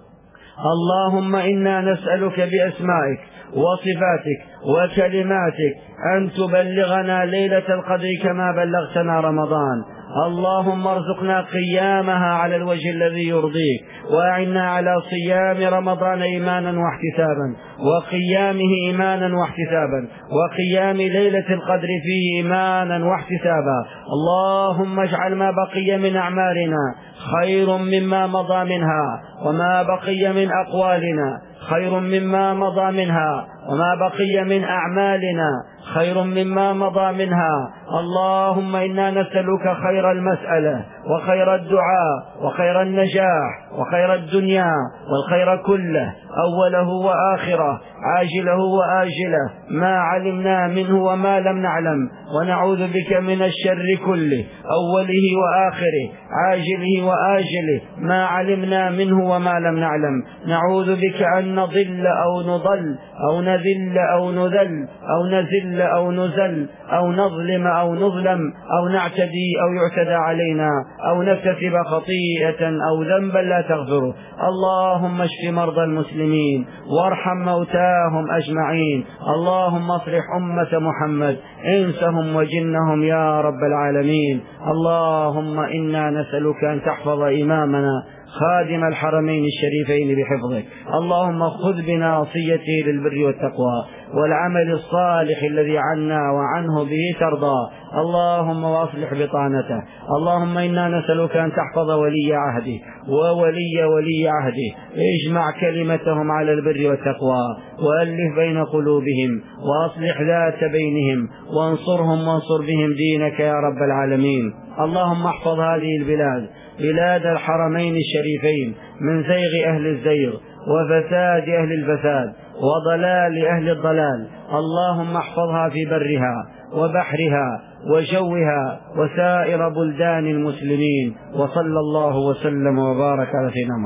اللهم إنا نسألك بأسمائك وصفاتك وكلماتك أن تبلغنا ليلة القدر كما بلغتنا رمضان. اللهم ارزقنا قيامها على الوجه الذي يرضيك، وأعنا على صيام رمضان إيمانا واحتسابا، وقيامه إيمانا واحتسابا، وقيام ليلة القدر فيه إيمانا واحتسابا. اللهم اجعل ما بقي من أعمالنا خير مما مضى منها، وما بقي من أقوالنا خير مما مضى منها، وما بقي من أعمالنا خير مما مضى منها. اللهم إنا نسألك خير المسألة وخير الدعاء وخير النجاح وخير الدنيا والخير كله أوله وآخره عاجله وآجله ما علمنا منه وما لم نعلم، ونعوذ بك من الشر كله أوله وآخره عاجله وآجله ما علمنا منه وما لم نعلم. نعوذ بك أن نضل أو نضل أو نذل أو نذل أو نزل أو نزل أو نظلم أو نظلم أو نعتدي أو يعتدى علينا أو نكتسب خطيئة أو ذنبا لا تغفره. اللهم اشف مرضى المسلمين وارحم موتاهم أجمعين. اللهم اصلح أمة محمد إنسهم وجنهم يا رب العالمين. اللهم إنا نسألك أن تحفظ إمامنا خادم الحرمين الشريفين بحفظك، اللهم خذ بناصيته للبر والتقوى والعمل الصالح الذي عنا وعنه به ترضى. اللهم واصلح بطانته. اللهم إنا نسألك أن تحفظ ولي عهده وولي عهده، اجمع كلمتهم على البر والتقوى وألف بين قلوبهم وأصلح ذات بينهم وانصرهم وانصر بهم دينك يا رب العالمين. اللهم احفظ هذه البلاد، بلاد الحرمين الشريفين، من زيغ أهل الزيغ وفساد أهل الفساد وضلال أهل الضلال. اللهم احفظها في برها وبحرها وجوها وسائر بلدان المسلمين، وصلى الله وسلم وبارك على سيدنا محمد.